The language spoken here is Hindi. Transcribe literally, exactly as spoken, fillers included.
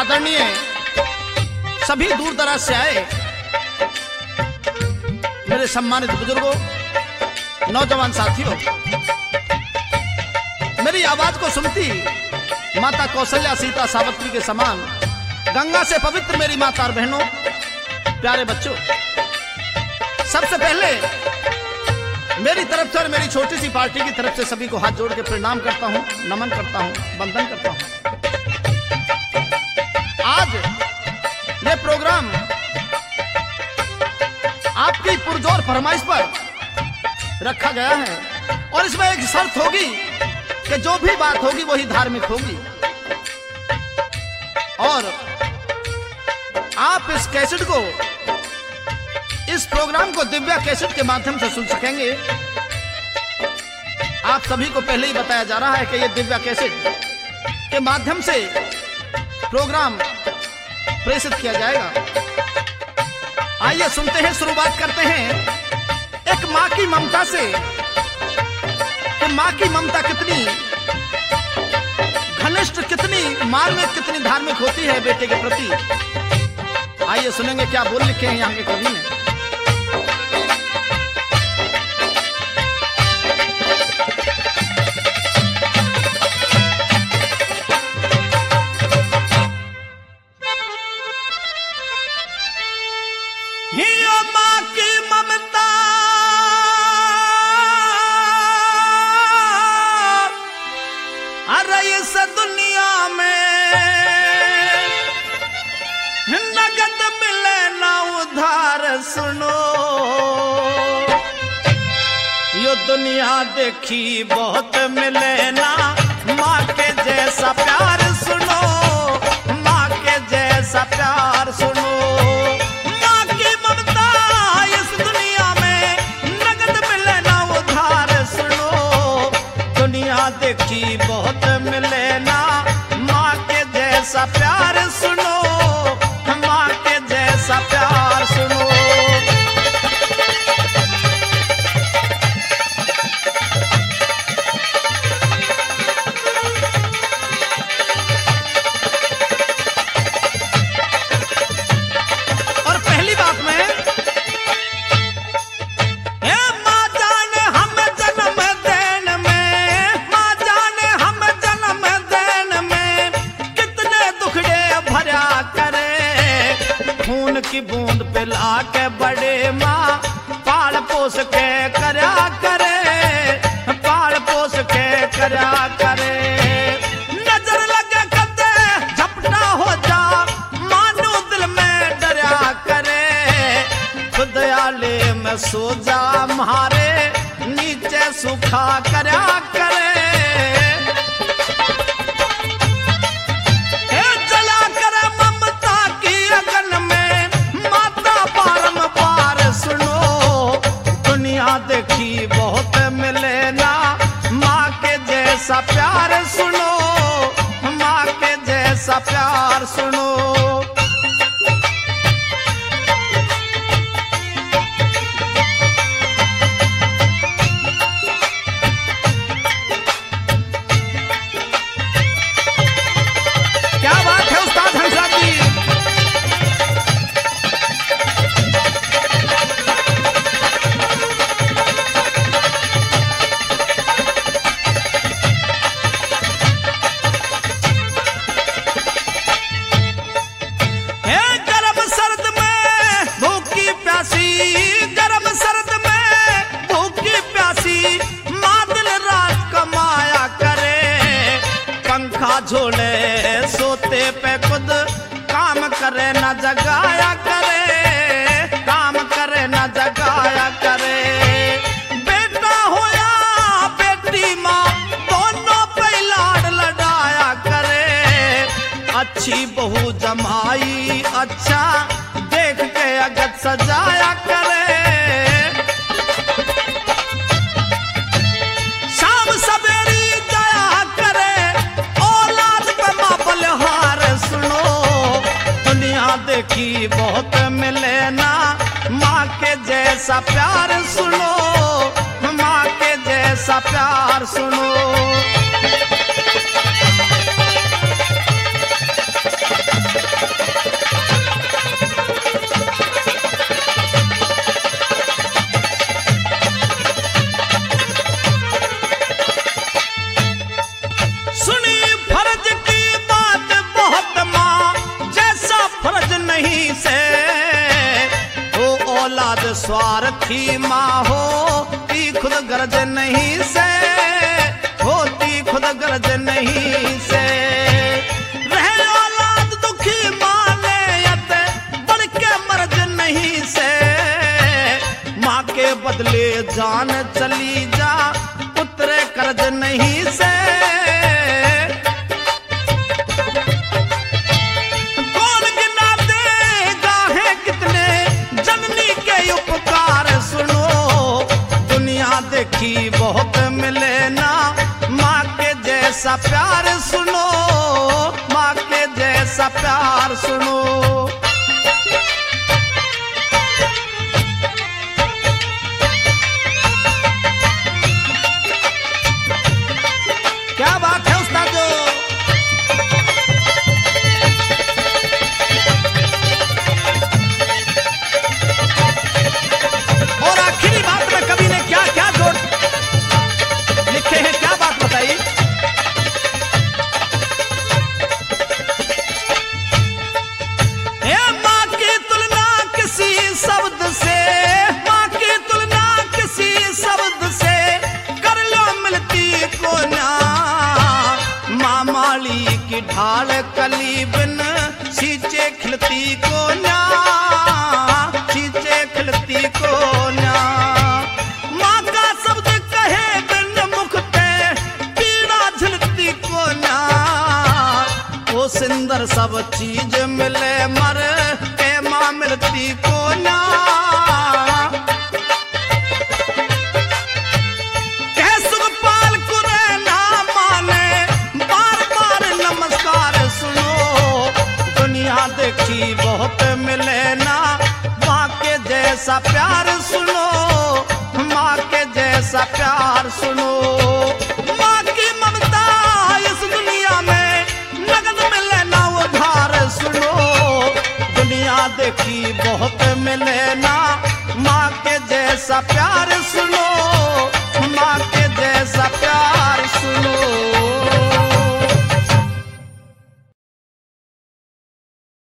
आदरणीय सभी दूर दराज से आए मेरे सम्मानित बुजुर्गों, नौजवान साथियों, मेरी आवाज को सुनती माता कौशल्या सीता सावित्री के समान गंगा से पवित्र मेरी माता और बहनों, प्यारे बच्चों, सबसे पहले मेरी तरफ से और मेरी छोटी सी पार्टी की तरफ से सभी को हाथ जोड़ के प्रणाम करता हूं, नमन करता हूं, वंदन करता हूं। आज ये प्रोग्राम आपकी पुरजोर फरमाइश पर रखा गया है और इसमें एक शर्त होगी कि जो भी बात होगी वही धार्मिक होगी और आप इस कैसेट को, इस प्रोग्राम को दिव्या कैसेट के माध्यम से सुन सकेंगे। आप सभी को पहले ही बताया जा रहा है कि यह दिव्या कैसेट के माध्यम से प्रोग्राम प्रेषित किया जाएगा। आइए सुनते हैं, शुरुआत करते हैं एक मां की ममता से कि मां की ममता कितनी घनिष्ठ, कितनी मार्मिक, कितनी धार्मिक होती है बेटे के प्रति। आइए सुनेंगे क्या बोल लिखे हैं यहाँ के कवि ने। मां की ममता अरे इस दुनिया में नगद मिले ना उधार, सुनो यो दुनिया देखी बहुत मिले ना माँ के जैसा प्यार, सुनो माँ के जैसा प्यार, सुनो देखी बहुत मिले ना माँ के जैसा प्यार, सुनो माँ के जैसा प्यार, सुनो। और पहली बात में की बूंद पिला के बड़े माँ पाल पोस के करया करे, पाल पोस के करया करे। नजर लगे कदे झपटा हो जा, मानो दिल में डरा करे। खुद आले में सो जा मारे नीचे सुखा करया करे। देखी बहुत मिले ना माँ के जैसा प्यार, सुनो माँ के जैसा प्यार, सुनो। क्या बात है उस्ताद हंसा जी। झोले सोते पे खुद काम करे न जगाया करे, काम करे न जगाया करे। बेटा होया बेटी माँ दोनों पे लाड लड़ाया करे। अच्छी बहू जमाई अच्छा देख के अगत सजाया करे। शाम सवेरी जाया करे औलाद पे माँ बलिहार, सुनो दुनिया देखी बहुत मिले ना माँ के जैसा प्यार, सुनो माँ के जैसा प्यार, सुनो। स्वार्थी माँ होती खुद गर्ज नहीं से, होती खुद गर्ज नहीं से। रहे औलाद दुखी माँ नेयत बढ़ के मर्ज नहीं से। माँ के बदले जान चली जा उतरे कर्ज नहीं से। कौन गिना देगा है कितने जननी के उपकार सुनो। दुनिया देखी बहुत मिले ना माँ के जैसा प्यार सुनो, माँ के जैसा प्यार सुनो। क्या बात है उस्तादो। और आखिरी बात में कवि ने क्या क्या जोड़ लिखे हैं, क्या बात बताइए। माँ की तुलना किसी शब्द से, माँ की तुलना किसी शब्द से कर लो मिलती को ना। माँ माली की ढाल कली बिन सींचे खिलती को ना, सींचे खिलती को ना। माँ का शब्द कहे बिन मुख पे पीड़ा झिलती को ना। वो सुंदर सब चीज मिले मर ए माँ मिलती को ना। कह सुखपाल कुरैना माने बार बार नमस्कार सुनो। दुनिया देखी बहुत मिले ना माँ के जैसा प्यार सुनो, माँ के जैसा प्यार सुनो। माँ की ममता इस दुनिया में नगद मिले ना उधार सुनो। दुनिया देखी बहुत मिले ना माँ के जैसा प्यार सुनो, माँ के जैसा प्यार